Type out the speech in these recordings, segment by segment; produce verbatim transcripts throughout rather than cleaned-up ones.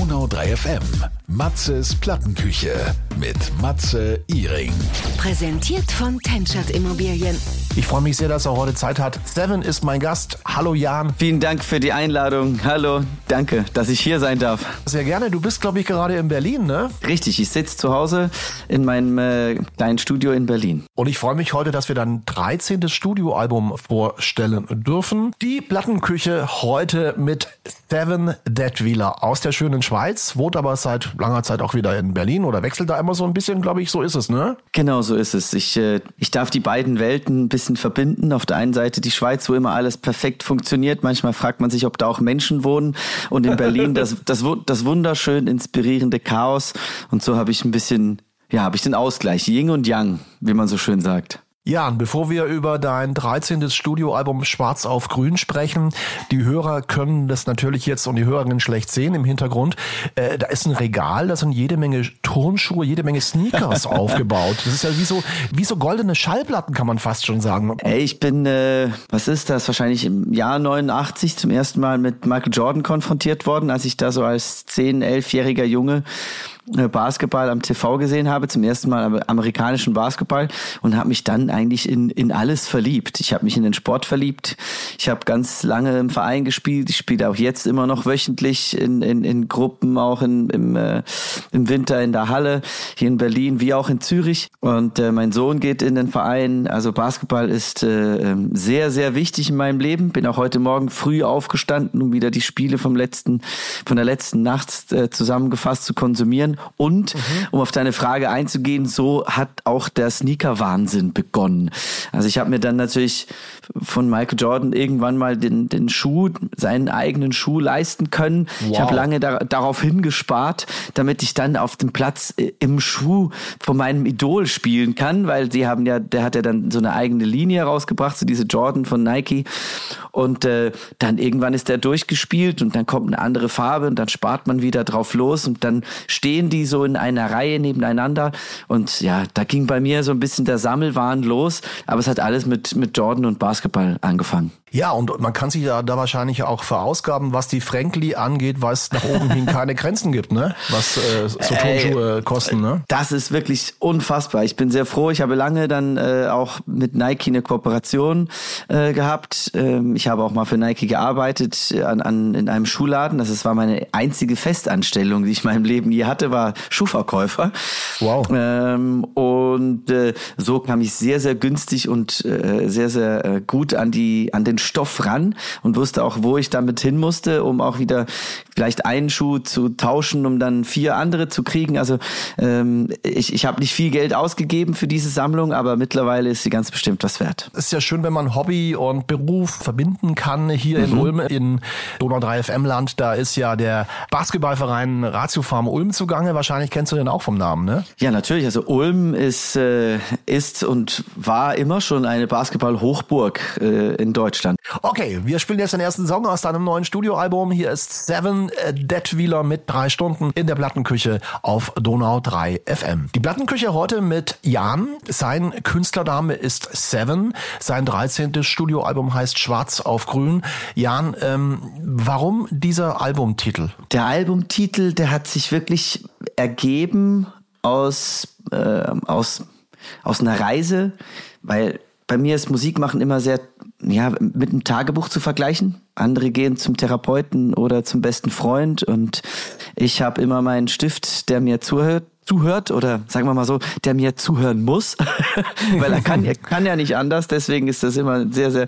Donau drei F M. Matzes Plattenküche mit Matze Iring. Präsentiert von Tenschert Immobilien. Ich freue mich sehr, dass er heute Zeit hat. Seven ist mein Gast. Hallo Jan. Vielen Dank für die Einladung. Hallo, danke, dass ich hier sein darf. Sehr gerne. Du bist, glaube ich, gerade in Berlin, ne? Richtig, ich sitze zu Hause in meinem äh, kleinen Studio in Berlin. Und ich freue mich heute, dass wir dein dreizehntes Studioalbum vorstellen dürfen. Die Plattenküche heute mit Seven Detwiler aus der schönen Schweiz, wohnt aber seit langer Zeit auch wieder in Berlin oder wechselt da immer so ein bisschen, glaube ich, so ist es, ne? Genau, so ist es. Ich, äh, ich darf die beiden Welten ein bisschen verbinden. Auf der einen Seite die Schweiz, wo immer alles perfekt funktioniert. Manchmal fragt man sich, ob da auch Menschen wohnen. Und in Berlin das, das, das wunderschön inspirierende Chaos. Und so habe ich ein bisschen, ja, habe ich den Ausgleich. Yin und Yang, wie man so schön sagt. Jan, bevor wir über dein dreizehntes Studioalbum Schwarz auf Grün sprechen, die Hörer können das natürlich jetzt und die Hörerinnen schlecht sehen im Hintergrund. Äh, da ist ein Regal, da sind jede Menge Turnschuhe, jede Menge Sneakers aufgebaut. Das ist ja wie so, wie so goldene Schallplatten, kann man fast schon sagen. Ey, ich bin, äh, was ist das, wahrscheinlich im Jahr neunundachtzig zum ersten Mal mit Michael Jordan konfrontiert worden, als ich da so als zehn-, elfjähriger Junge Basketball am T V gesehen habe, zum ersten Mal amerikanischen Basketball, und habe mich dann eigentlich in in alles verliebt. Ich habe mich in den Sport verliebt. Ich habe ganz lange im Verein gespielt. Ich spiele auch jetzt immer noch wöchentlich in in, in Gruppen, auch in, im äh, im Winter in der Halle, hier in Berlin wie auch in Zürich. Und äh, mein Sohn geht in den Verein. Also Basketball ist äh, sehr, sehr wichtig in meinem Leben. Bin auch heute Morgen früh aufgestanden, um wieder die Spiele vom letzten, von der letzten Nacht äh, zusammengefasst zu konsumieren. Und, mhm. um auf deine Frage einzugehen, so hat auch der Sneaker-Wahnsinn begonnen. Also ich habe mir dann natürlich von Michael Jordan irgendwann mal den, den Schuh, seinen eigenen Schuh leisten können. Wow. Ich habe lange da, darauf hingespart, damit ich dann auf dem Platz im Schuh von meinem Idol spielen kann, weil die haben ja, der hat ja dann so eine eigene Linie rausgebracht, so diese Jordan von Nike. Und äh, dann irgendwann ist der durchgespielt und dann kommt eine andere Farbe und dann spart man wieder drauf los und dann stehen die so in einer Reihe nebeneinander. Und ja, da ging bei mir so ein bisschen der Sammelwahn los, aber es hat alles mit, mit Jordan und Basketball angefangen. Ja, und man kann sich ja da wahrscheinlich auch verausgaben, was die Frankly angeht, weil es nach oben hin keine Grenzen gibt, ne? Was äh, so Turnschuhe äh, kosten, ne? Das ist wirklich unfassbar. Ich bin sehr froh. Ich habe lange dann äh, auch mit Nike eine Kooperation äh, gehabt. Ähm, ich habe auch mal für Nike gearbeitet an, an in einem Schuhladen. Das ist, war meine einzige Festanstellung, die ich in meinem Leben je hatte, war Schuhverkäufer. Wow. Ähm, und äh, so kam ich sehr, sehr günstig und äh, sehr, sehr äh, gut an die an den Stoff ran und wusste auch, wo ich damit hin musste, um auch wieder vielleicht einen Schuh zu tauschen, um dann vier andere zu kriegen. Also ähm, ich, ich habe nicht viel Geld ausgegeben für diese Sammlung, aber mittlerweile ist sie ganz bestimmt was wert. Es ist ja schön, wenn man Hobby und Beruf verbinden kann. Hier mhm. in Ulm, in Donau drei F M-Land, da ist ja der Basketballverein Ratio Farm Ulm zugange. Wahrscheinlich kennst du den auch vom Namen, ne? Ja, natürlich. Also Ulm ist, äh, ist und war immer schon eine Basketball-Hochburg äh, in Deutschland. Okay, wir spielen jetzt den ersten Song aus deinem neuen Studioalbum. Hier ist Seven Detwiler mit drei Stunden in der Plattenküche auf Donau drei F M. Die Plattenküche heute mit Jan. Sein Künstlername ist Seven. Sein dreizehntes Studioalbum heißt Schwarz auf Grün. Jan, ähm, warum dieser Albumtitel? Der Albumtitel, der hat sich wirklich ergeben aus, äh, aus, aus einer Reise, weil bei mir ist Musikmachen immer sehr, ja, mit einem Tagebuch zu vergleichen. Andere gehen zum Therapeuten oder zum besten Freund und ich habe immer meinen Stift, der mir zuhört, zuhört oder sagen wir mal so, der mir zuhören muss, weil er kann, er kann ja nicht anders. Deswegen ist das immer ein sehr, sehr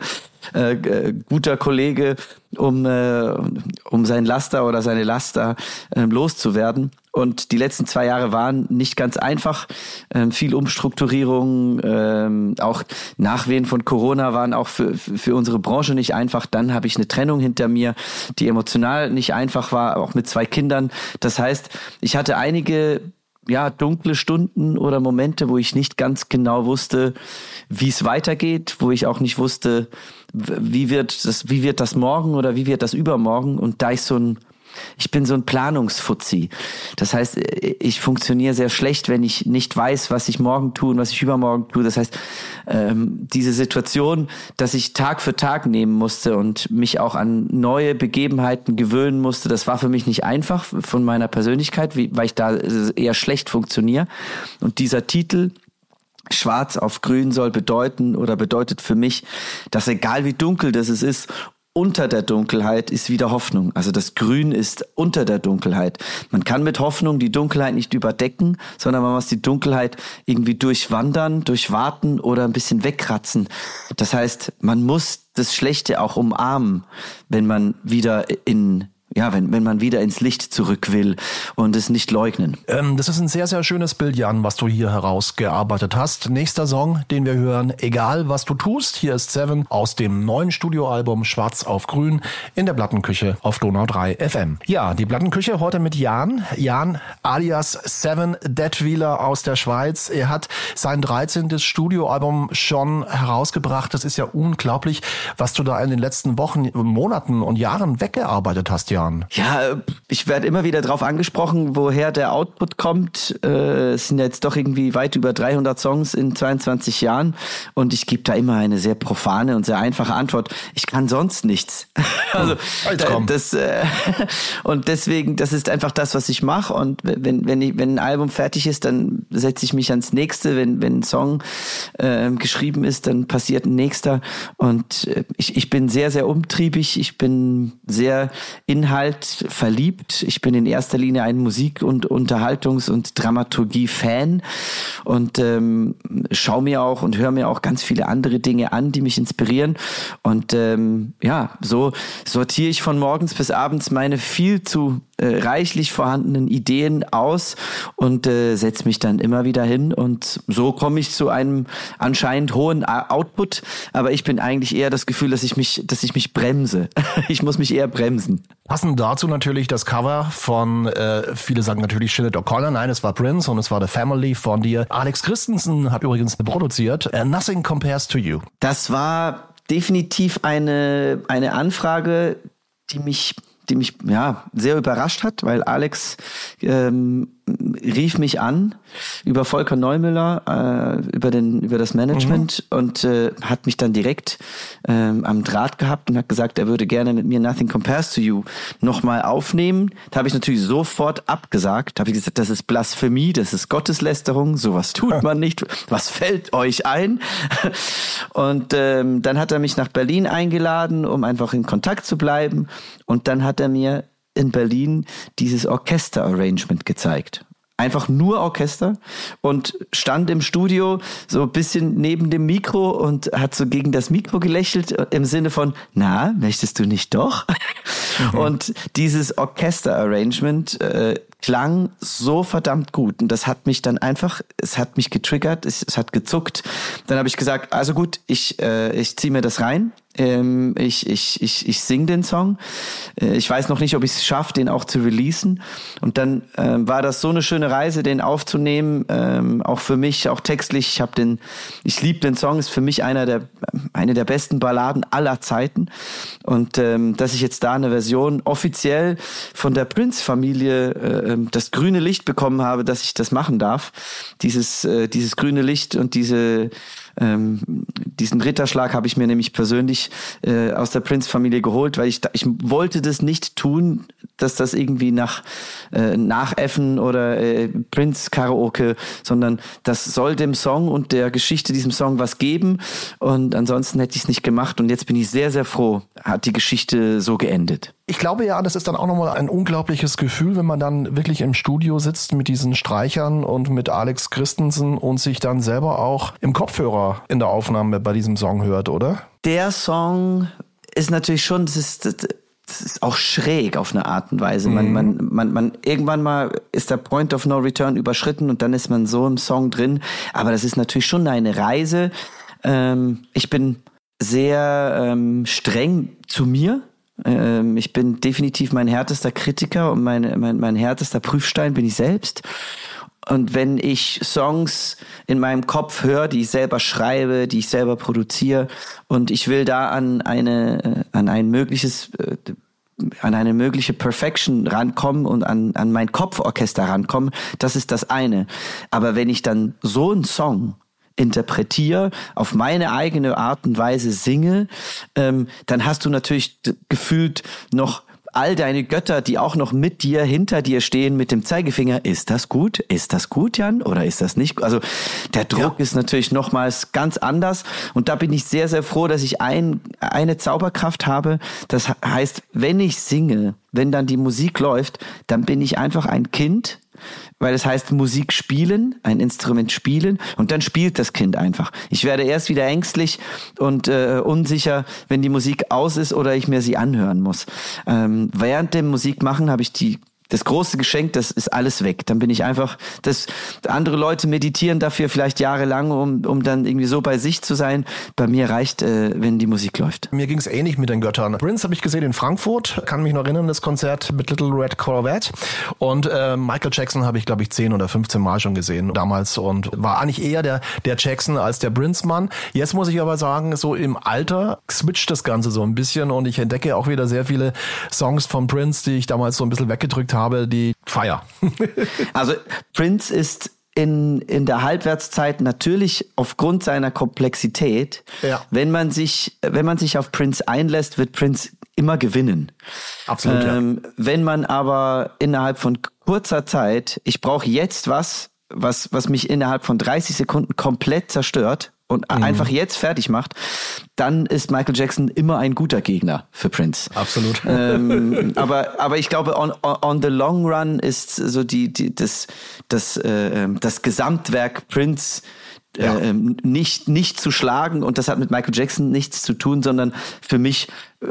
äh, guter Kollege, um, äh, um sein Laster oder seine Laster äh, loszuwerden. Und die letzten zwei Jahre waren nicht ganz einfach. Ähm, viel Umstrukturierung, ähm, auch Nachwehen von Corona waren auch für, für unsere Branche nicht einfach. Dann habe ich eine Trennung hinter mir, die emotional nicht einfach war, auch mit zwei Kindern. Das heißt, ich hatte einige ja, dunkle Stunden oder Momente, wo ich nicht ganz genau wusste, wie es weitergeht, wo ich auch nicht wusste, wie wird das, wie wird das morgen oder wie wird das übermorgen. Und da ich so ein ich bin so ein Planungsfuzzi. Das heißt, ich funktioniere sehr schlecht, wenn ich nicht weiß, was ich morgen tue und was ich übermorgen tue. Das heißt, ähm, diese Situation, dass ich Tag für Tag nehmen musste und mich auch an neue Begebenheiten gewöhnen musste, das war für mich nicht einfach von meiner Persönlichkeit, wie, weil ich da eher schlecht funktioniere. Und dieser Titel Schwarz auf Grün soll bedeuten oder bedeutet für mich, dass egal wie dunkel das es ist, unter der Dunkelheit ist wieder Hoffnung. Also das Grün ist unter der Dunkelheit. Man kann mit Hoffnung die Dunkelheit nicht überdecken, sondern man muss die Dunkelheit irgendwie durchwandern, durchwarten oder ein bisschen wegkratzen. Das heißt, man muss das Schlechte auch umarmen, wenn man wieder in Ja, wenn, wenn man wieder ins Licht zurück will und es nicht leugnen. Ähm, das ist ein sehr, sehr schönes Bild, Jan, was du hier herausgearbeitet hast. Nächster Song, den wir hören, egal was du tust. Hier ist Seven aus dem neuen Studioalbum Schwarz auf Grün in der Plattenküche auf Donau drei F M. Ja, die Plattenküche heute mit Jan. Jan alias Seven Detwiler aus der Schweiz. Er hat sein dreizehntes Studioalbum schon herausgebracht. Das ist ja unglaublich, was du da in den letzten Wochen, Monaten und Jahren weggearbeitet hast, Jan. Ja, ich werde immer wieder darauf angesprochen, woher der Output kommt. Äh, es sind ja jetzt doch irgendwie weit über dreihundert Songs in zweiundzwanzig Jahren und ich gebe da immer eine sehr profane und sehr einfache Antwort. Ich kann sonst nichts. Also oh, das äh, und deswegen, das ist einfach das, was ich mache. Und wenn wenn ich, wenn ein Album fertig ist, dann setze ich mich ans nächste. Wenn wenn ein Song äh, geschrieben ist, dann passiert ein nächster. Und äh, ich ich bin sehr sehr umtriebig. Ich bin sehr inhaltlich Halt verliebt. Ich bin in erster Linie ein Musik- und Unterhaltungs- und Dramaturgie-Fan und ähm, schaue mir auch und höre mir auch ganz viele andere Dinge an, die mich inspirieren. Und ähm, ja, so sortiere ich von morgens bis abends meine viel zu äh, reichlich vorhandenen Ideen aus und äh, setze mich dann immer wieder hin. Und so komme ich zu einem anscheinend hohen Output. Aber ich bin eigentlich eher das Gefühl, dass ich mich, dass ich mich bremse. Ich muss mich eher bremsen. Passend dazu natürlich das Cover von, äh, viele sagen natürlich Sinead O'Connor, nein, es war Prince und es war The Family von dir. Alex Christensen hat übrigens produziert, uh, Nothing Compares to You. Das war definitiv eine, eine Anfrage, die mich, die mich ja sehr überrascht hat, weil Alex ähm, rief mich an über Volker Neumüller, äh, über den über das Management mhm. und äh, hat mich dann direkt ähm, am Draht gehabt und hat gesagt, er würde gerne mit mir Nothing Compares to You nochmal aufnehmen. Da habe ich natürlich sofort abgesagt. Da habe ich gesagt, das ist Blasphemie, das ist Gotteslästerung, sowas tut man nicht. Was fällt euch ein? Und ähm, dann hat er mich nach Berlin eingeladen, um einfach in Kontakt zu bleiben. Und dann hat er mir in Berlin dieses Orchester-Arrangement gezeigt. Einfach nur Orchester und stand im Studio so ein bisschen neben dem Mikro und hat so gegen das Mikro gelächelt im Sinne von, na, möchtest du nicht doch? Mhm. Und dieses Orchester-Arrangement äh, klang so verdammt gut und das hat mich dann einfach, es hat mich getriggert, es, es hat gezuckt. Dann habe ich gesagt, also gut, ich, äh, ich ziehe mir das rein. Ähm, ich ich ich ich sing den Song. Äh, ich weiß noch nicht, ob ich es schaffe, den auch zu releasen. Und dann äh, war das so eine schöne Reise, den aufzunehmen. Ähm, auch für mich, auch textlich. Ich habe den, ich liebe den Song. Ist für mich einer der eine der besten Balladen aller Zeiten. Und ähm, dass ich jetzt da eine Version offiziell von der Prince-Familie äh, das grüne Licht bekommen habe, dass ich das machen darf. Dieses äh, dieses grüne Licht und diese Ähm, diesen Ritterschlag habe ich mir nämlich persönlich äh, aus der Prince-Familie geholt, weil ich ich wollte das nicht tun, dass das irgendwie nach äh, Nachäffen oder äh, Prince-Karaoke, sondern das soll dem Song und der Geschichte diesem Song was geben und ansonsten hätte ich es nicht gemacht und jetzt bin ich sehr, sehr froh, hat die Geschichte so geendet. Ich glaube ja, das ist dann auch nochmal ein unglaubliches Gefühl, wenn man dann wirklich im Studio sitzt mit diesen Streichern und mit Alex Christensen und sich dann selber auch im Kopfhörer in der Aufnahme bei diesem Song hört, oder? Der Song ist natürlich schon, das ist, das ist auch schräg auf eine Art und Weise. Man, mhm. man, man, man, irgendwann mal ist der Point of No Return überschritten und dann ist man so im Song drin. Aber das ist natürlich schon eine Reise. Ähm, ich bin sehr ähm, streng zu mir. Ich bin definitiv mein härtester Kritiker und mein, mein, mein härtester Prüfstein bin ich selbst. Und wenn ich Songs in meinem Kopf höre, die ich selber schreibe, die ich selber produziere und ich will da an eine, an ein mögliches an eine mögliche Perfection rankommen und an, an mein Kopforchester rankommen, das ist das eine. Aber wenn ich dann so einen Song interpretiere, auf meine eigene Art und Weise singe, ähm, dann hast du natürlich d- gefühlt noch all deine Götter, die auch noch mit dir, hinter dir stehen mit dem Zeigefinger. Ist das gut? Ist das gut, Jan? Oder ist das nicht gut? Also der Druck ja. ist natürlich nochmals ganz anders. Und da bin ich sehr, sehr froh, dass ich ein, eine Zauberkraft habe. Das heißt, wenn ich singe, wenn dann die Musik läuft, dann bin ich einfach ein Kind, weil es heißt Musik spielen, ein Instrument spielen und dann spielt das Kind einfach. Ich werde erst wieder ängstlich und äh, unsicher, wenn die Musik aus ist oder ich mir sie anhören muss. Ähm, während dem Musikmachen habe ich die das große Geschenk, das ist alles weg. Dann bin ich einfach, das, andere Leute meditieren dafür vielleicht jahrelang, um, um dann irgendwie so bei sich zu sein. Bei mir reicht, äh, wenn die Musik läuft. Mir ging es ähnlich mit den Göttern. Prince habe ich gesehen in Frankfurt, kann mich noch erinnern, das Konzert mit Little Red Corvette. Und äh, Michael Jackson habe ich, glaube ich, zehn oder fünfzehn Mal schon gesehen damals und war eigentlich eher der, der Jackson als der Prince-Mann. Jetzt muss ich aber sagen, so im Alter switcht das Ganze so ein bisschen und ich entdecke auch wieder sehr viele Songs von Prince, die ich damals so ein bisschen weggedrückt habe. habe, die Feier. Also Prince ist in, in der Halbwertszeit natürlich aufgrund seiner Komplexität, ja. wenn man sich, wenn man sich auf Prince einlässt, wird Prince immer gewinnen. Absolut, ähm, ja. Wenn man aber innerhalb von kurzer Zeit, ich brauche jetzt was, was, was mich innerhalb von dreißig Sekunden komplett zerstört und mhm. einfach jetzt fertig macht, dann ist Michael Jackson immer ein guter Gegner für Prince. Absolut. Ähm, aber, aber ich glaube, on, on the long run ist so die, die, das, das, äh, das Gesamtwerk Prince äh, ja. nicht, nicht zu schlagen. Und das hat mit Michael Jackson nichts zu tun, sondern für mich äh,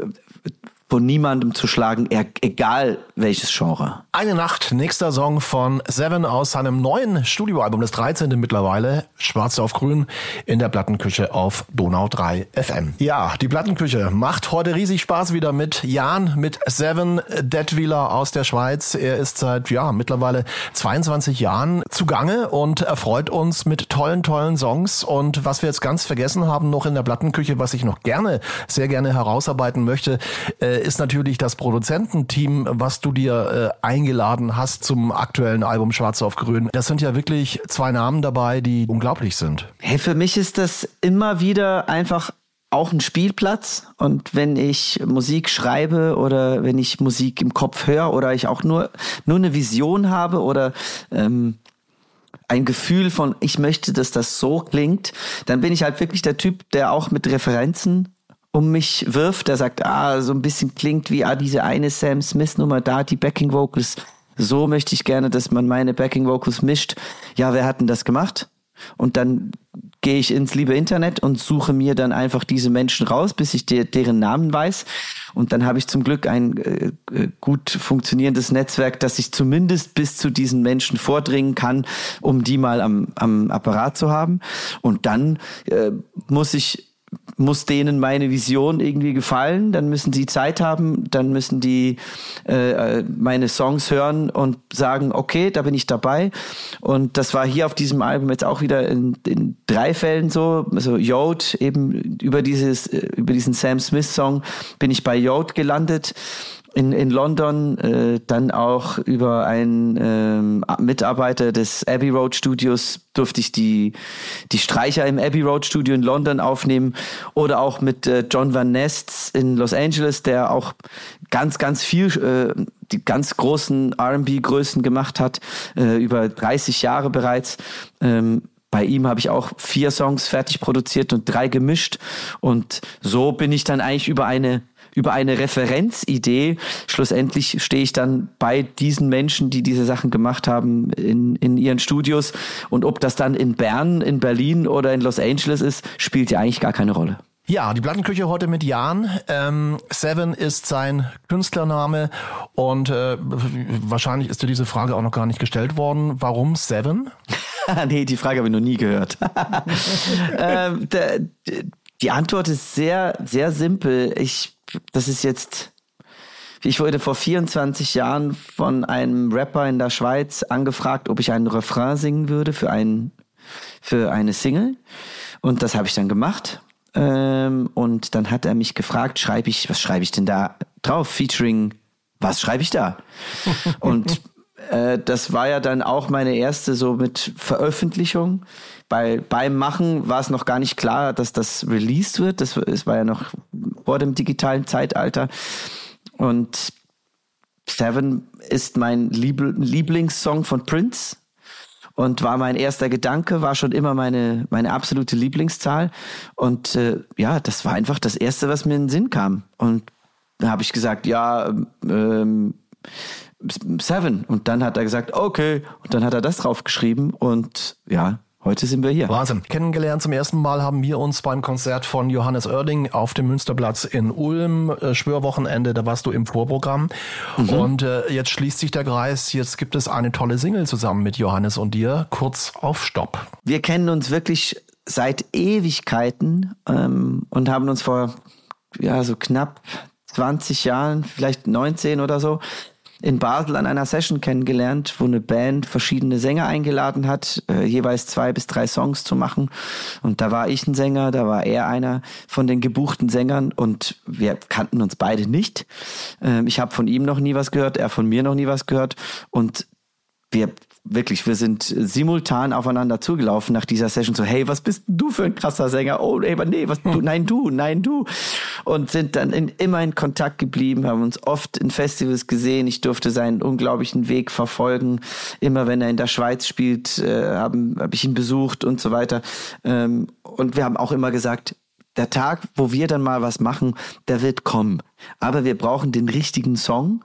von niemandem zu schlagen, egal welches Genre. Eine Nacht, nächster Song von Seven aus seinem neuen Studioalbum, das dreizehnte mittlerweile, Schwarz auf Grün, in der Plattenküche auf Donau drei F M. Ja, die Plattenküche macht heute riesig Spaß wieder mit Jan, mit Seven Detwiler aus der Schweiz. Er ist seit, ja, mittlerweile zweiundzwanzig Jahren zugange und erfreut uns mit tollen, tollen Songs. Und was wir jetzt ganz vergessen haben noch in der Plattenküche, was ich noch gerne, sehr gerne herausarbeiten möchte, äh, ist natürlich das Produzententeam, was du dir äh, eingeladen hast zum aktuellen Album Schwarz auf Grün. Das sind ja wirklich zwei Namen dabei, die unglaublich sind. Hey, für mich ist das immer wieder einfach auch ein Spielplatz. Und wenn ich Musik schreibe oder wenn ich Musik im Kopf höre oder ich auch nur, nur eine Vision habe oder ähm, ein Gefühl von, ich möchte, dass das so klingt, dann bin ich halt wirklich der Typ, der auch mit Referenzen um mich wirft, der sagt, ah, so ein bisschen klingt wie ah, diese eine Sam Smith Nummer da, die Backing Vocals, so möchte ich gerne, dass man meine Backing Vocals mischt. Ja, wer hat denn das gemacht? Und dann gehe ich ins liebe Internet und suche mir dann einfach diese Menschen raus, bis ich de- deren Namen weiß. Und dann habe ich zum Glück ein äh, gut funktionierendes Netzwerk, dass ich zumindest bis zu diesen Menschen vordringen kann, um die mal am, am Apparat zu haben. Und dann äh, muss ich muss denen meine Vision irgendwie gefallen, dann müssen sie Zeit haben, dann müssen die äh, meine Songs hören und sagen, okay, da bin ich dabei. Und das war hier auf diesem Album jetzt auch wieder in, in drei Fällen so. Also Yode, eben über dieses über diesen Sam Smith Song bin ich bei Yode gelandet. In, in London, äh, dann auch über einen ähm, Mitarbeiter des Abbey Road Studios durfte ich die, die Streicher im Abbey Road Studio in London aufnehmen oder auch mit äh, John Van Ness in Los Angeles, der auch ganz, ganz viel, äh, die ganz großen R and B-Größen gemacht hat, äh, über dreißig Jahre bereits. Ähm, Bei ihm habe ich auch vier Songs fertig produziert und drei gemischt und so bin ich dann eigentlich über eine über eine Referenzidee. Schlussendlich stehe ich dann bei diesen Menschen, die diese Sachen gemacht haben, in, in ihren Studios. Und ob das dann in Bern, in Berlin oder in Los Angeles ist, spielt ja eigentlich gar keine Rolle. Ja, die Plattenküche heute mit Jan. Ähm, Seven ist sein Künstlername und äh, wahrscheinlich ist dir diese Frage auch noch gar nicht gestellt worden. Warum Seven? Nee, die Frage habe ich noch nie gehört. ähm, der, die Antwort ist sehr, sehr simpel. Ich Das ist jetzt, ich wurde vor vierundzwanzig Jahren von einem Rapper in der Schweiz angefragt, ob ich einen Refrain singen würde für, ein, für eine Single. Und das habe ich dann gemacht. Ähm, und dann hat er mich gefragt, schreibe ich, was schreibe ich denn da drauf, featuring, was schreibe ich da? Und äh, das war ja dann auch meine erste so mit Veröffentlichung. Bei, beim Machen war es noch gar nicht klar, dass das released wird. Das, das war ja noch vor dem digitalen Zeitalter. Und Seven ist mein Liebl- Lieblingssong von Prince und war mein erster Gedanke, war schon immer meine, meine absolute Lieblingszahl. Und äh, ja, das war einfach das Erste, was mir in den Sinn kam. Und da habe ich gesagt, ja, ähm, Seven. Und dann hat er gesagt, okay. Und dann hat er das draufgeschrieben und ja, heute sind wir hier. Wahnsinn. Kennengelernt zum ersten Mal haben wir uns beim Konzert von Johannes Oerding auf dem Münsterplatz in Ulm. Äh, Schwörwochenende, da warst du im Vorprogramm. Mhm. Und äh, jetzt schließt sich der Kreis. Jetzt gibt es eine tolle Single zusammen mit Johannes und dir. Kurz auf Stopp. Wir kennen uns wirklich seit Ewigkeiten ähm, und haben uns vor ja so knapp zwanzig Jahren, vielleicht neunzehn oder so, in Basel an einer Session kennengelernt, wo eine Band verschiedene Sänger eingeladen hat, äh, jeweils zwei bis drei Songs zu machen. Und da war ich ein Sänger, da war er einer von den gebuchten Sängern und wir kannten uns beide nicht. Ähm, ich habe von ihm noch nie was gehört, er von mir noch nie was gehört und wir wirklich, wir sind simultan aufeinander zugelaufen nach dieser Session, so, hey, was bist du für ein krasser Sänger? Oh, ey, nee, was, du, nein, du, nein, du. Und sind dann in, immer in Kontakt geblieben, haben uns oft in Festivals gesehen. Ich durfte seinen unglaublichen Weg verfolgen. Immer wenn er in der Schweiz spielt, äh, habe hab ich ihn besucht und so weiter. Ähm, und wir haben auch immer gesagt, der Tag, wo wir dann mal was machen, der wird kommen. Aber wir brauchen den richtigen Song.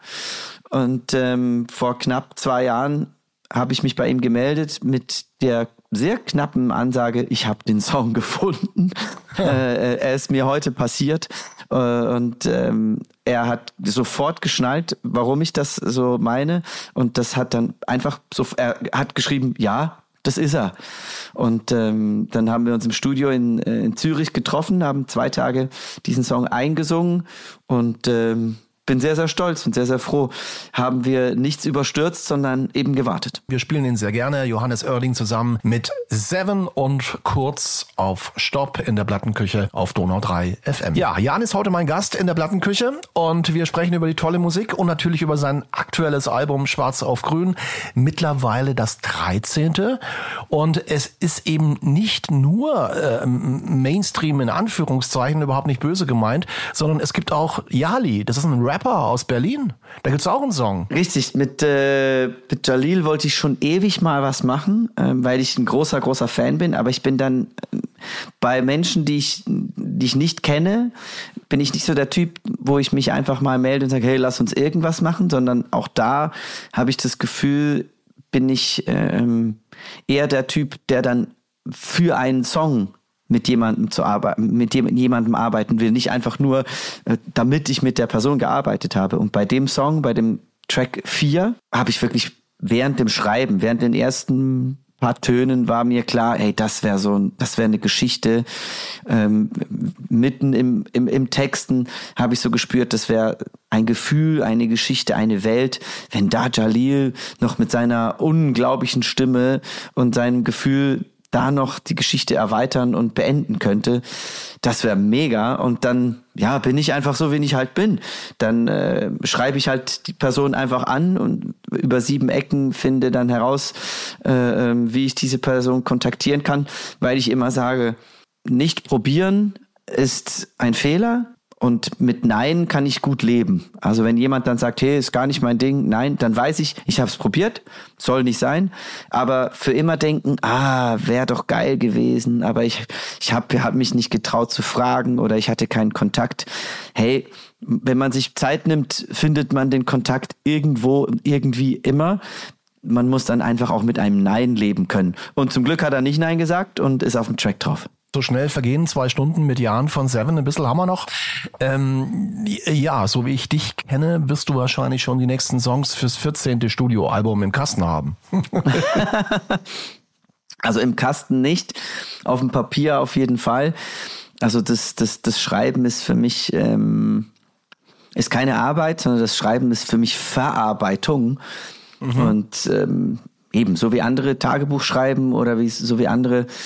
Und ähm, vor knapp zwei Jahren habe ich mich bei ihm gemeldet mit der sehr knappen Ansage, ich habe den Song gefunden. äh, er ist mir heute passiert äh, und ähm, er hat sofort geschnallt, warum ich das so meine und das hat dann einfach so, er hat geschrieben, ja, das ist er. Und ähm, dann haben wir uns im Studio in, äh, in Zürich getroffen, haben zwei Tage diesen Song eingesungen und ähm, bin sehr, sehr stolz und sehr, sehr froh. Haben wir nichts überstürzt, sondern eben gewartet. Wir spielen ihn sehr gerne. Johannes Oerding zusammen mit Seven und kurz auf Stopp in der Plattenküche auf Donau drei F M. Ja, Jan ist heute mein Gast in der Plattenküche und wir sprechen über die tolle Musik und natürlich über sein aktuelles Album Schwarz auf Grün. Mittlerweile das dreizehnte Und es ist eben nicht nur äh, Mainstream in Anführungszeichen, überhaupt nicht böse gemeint, sondern es gibt auch Jali. Das ist ein Rapper aus Berlin. Da gibt's auch einen Song. Richtig, mit, äh, mit Jalil wollte ich schon ewig mal was machen, äh, weil ich ein großer, großer Fan bin. Aber ich bin dann äh, bei Menschen, die ich, die ich nicht kenne, bin ich nicht so der Typ, wo ich mich einfach mal melde und sage, hey, lass uns irgendwas machen, sondern auch da habe ich das Gefühl, bin ich ähm, eher der Typ, der dann für einen Song mit jemandem zu arbeiten, mit jemandem arbeiten will, nicht einfach nur, äh, damit ich mit der Person gearbeitet habe. Und bei dem Song, bei dem Track vier, habe ich wirklich während dem Schreiben, während den ersten paar Tönen war mir klar, hey, das wäre so, ein, das wäre eine Geschichte. Ähm, mitten im, im, im Texten habe ich so gespürt, das wäre ein Gefühl, eine Geschichte, eine Welt. Wenn da Jalil noch mit seiner unglaublichen Stimme und seinem Gefühl da noch die Geschichte erweitern und beenden könnte, das wäre mega. Und dann, ja, bin ich einfach so, wie ich halt bin. Dann äh, schreibe ich halt die Person einfach an und über sieben Ecken finde dann heraus, äh, wie ich diese Person kontaktieren kann, weil ich immer sage, nicht probieren ist ein Fehler. Und mit Nein kann ich gut leben. Also wenn jemand dann sagt, hey, ist gar nicht mein Ding, nein, dann weiß ich, ich habe es probiert, soll nicht sein. Aber für immer denken, ah, wäre doch geil gewesen, aber ich, ich habe hab mich nicht getraut zu fragen oder ich hatte keinen Kontakt. Hey, wenn man sich Zeit nimmt, findet man den Kontakt irgendwo, irgendwie immer. Man muss dann einfach auch mit einem Nein leben können. Und zum Glück hat er nicht Nein gesagt und ist auf dem Track drauf. So schnell vergehen zwei Stunden mit Jan von Seven, ein bisschen haben wir noch. Ähm, ja, so wie ich dich kenne, wirst du wahrscheinlich schon die nächsten Songs fürs vierzehnte Studioalbum im Kasten haben. Also im Kasten nicht, auf dem Papier auf jeden Fall. Also das, das, das Schreiben ist für mich, ähm, ist keine Arbeit, sondern das Schreiben ist für mich Verarbeitung. Mhm. Und ähm, eben, so wie andere Tagebuch schreiben oder wie so wie andere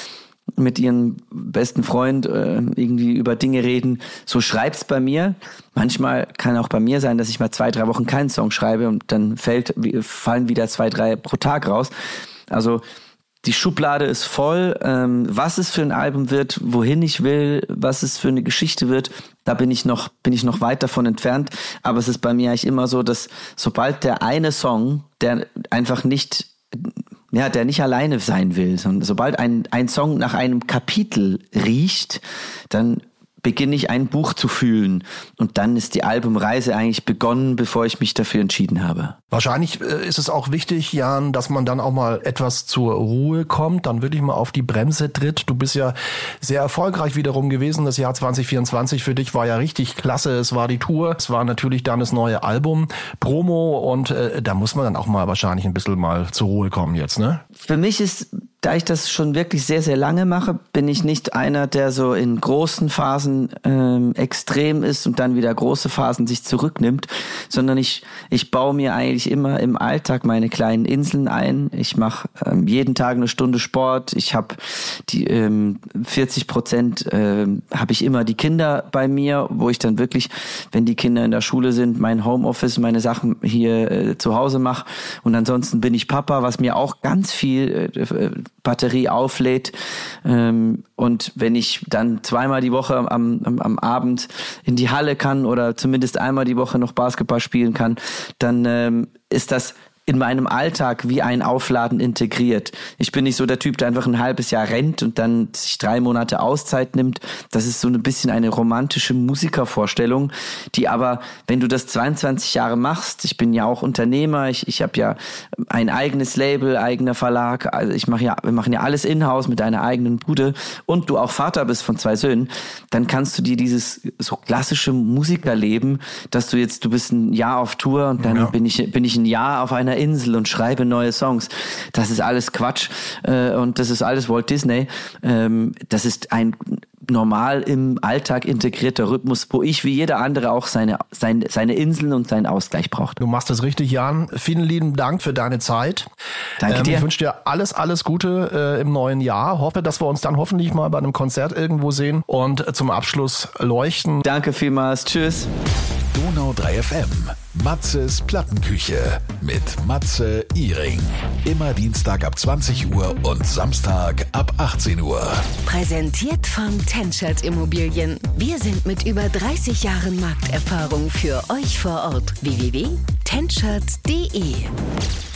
mit ihrem besten Freund äh, irgendwie über Dinge reden. So schreibt's bei mir. Manchmal kann auch bei mir sein, dass ich mal zwei, drei Wochen keinen Song schreibe und dann fällt, fallen wieder zwei, drei pro Tag raus. Also die Schublade ist voll. Ähm, was es für ein Album wird, wohin ich will, was es für eine Geschichte wird, da bin ich noch, bin ich noch weit davon entfernt. Aber es ist bei mir eigentlich immer so, dass sobald der eine Song, der einfach nicht, ja, der nicht alleine sein will, sondern sobald ein, ein Song nach einem Kapitel riecht, dann beginne ich ein Buch zu fühlen. Und dann ist die Albumreise eigentlich begonnen, bevor ich mich dafür entschieden habe. Wahrscheinlich äh, ist es auch wichtig, Jan, dass man dann auch mal etwas zur Ruhe kommt, dann wirklich mal auf die Bremse tritt. Du bist ja sehr erfolgreich wiederum gewesen. Das Jahr zwanzig vierundzwanzig für dich war ja richtig klasse. Es war die Tour, es war natürlich dann das neue Album, Promo und äh, da muss man dann auch mal wahrscheinlich ein bisschen mal zur Ruhe kommen jetzt, ne? Für mich ist, da ich das schon wirklich sehr, sehr lange mache, bin ich nicht einer, der so in großen Phasen ähm, extrem ist und dann wieder große Phasen sich zurücknimmt, sondern ich, ich baue mir eigentlich immer im Alltag meine kleinen Inseln ein. Ich mache ähm, jeden Tag eine Stunde Sport. Ich habe die ähm, vierzig Prozent ähm, habe ich immer die Kinder bei mir, wo ich dann wirklich, wenn die Kinder in der Schule sind, mein Homeoffice, meine Sachen hier äh, zu Hause mache. Und ansonsten bin ich Papa, was mir auch ganz viel äh, Batterie auflädt. Ähm, und wenn ich dann zweimal die Woche am, am, am Abend in die Halle kann oder zumindest einmal die Woche noch Basketball spielen kann, dann ähm, ist das in meinem Alltag wie ein Aufladen integriert. Ich bin nicht so der Typ, der einfach ein halbes Jahr rennt und dann sich drei Monate Auszeit nimmt. Das ist so ein bisschen eine romantische Musikervorstellung, die aber, wenn du das zweiundzwanzig Jahre machst, ich bin ja auch Unternehmer, ich, ich habe ja ein eigenes Label, eigener Verlag, also ich mache ja, wir machen ja alles in-house mit deiner eigenen Bude und du auch Vater bist von zwei Söhnen, dann kannst du dir dieses so klassische Musikerleben, dass du jetzt, du bist ein Jahr auf Tour und dann ja. bin ich, bin ich ein Jahr auf einer Insel und schreibe neue Songs. Das ist alles Quatsch äh, und das ist alles Walt Disney. Ähm, das ist ein normal im Alltag integrierter Rhythmus, wo ich wie jeder andere auch seine, seine, seine Inseln und seinen Ausgleich braucht. Du machst das richtig, Jan. Vielen lieben Dank für deine Zeit. Danke ähm, dir. Ich wünsche dir alles, alles Gute äh, im neuen Jahr. Hoffe, dass wir uns dann hoffentlich mal bei einem Konzert irgendwo sehen und äh, zum Abschluss leuchten. Danke vielmals. Tschüss. Donau drei F M. Matzes Plattenküche mit Matze Iring. Immer Dienstag ab zwanzig Uhr und Samstag ab achtzehn Uhr. Präsentiert von Tenschert Immobilien. Wir sind mit über dreißig Jahren Markterfahrung für euch vor Ort. w w w punkt tenschert punkt d e